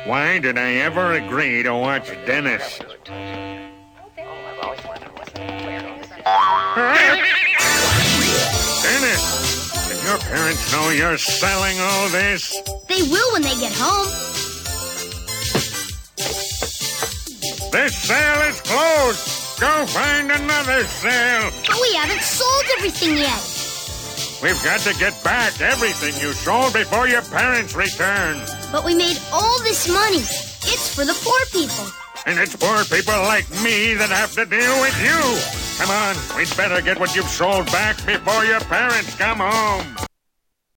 Why did I ever agree to watch Dennis? Dennis, did your parents know you're selling all this? They will when they get home. This sale is closed. Go find another sale. But we haven't sold everything yet. We've got to get back everything you sold before your parents return. But we made all this money. It's for the poor people. And it's poor people like me that have to deal with you. Come on, we'd better get what you've sold back before your parents come home.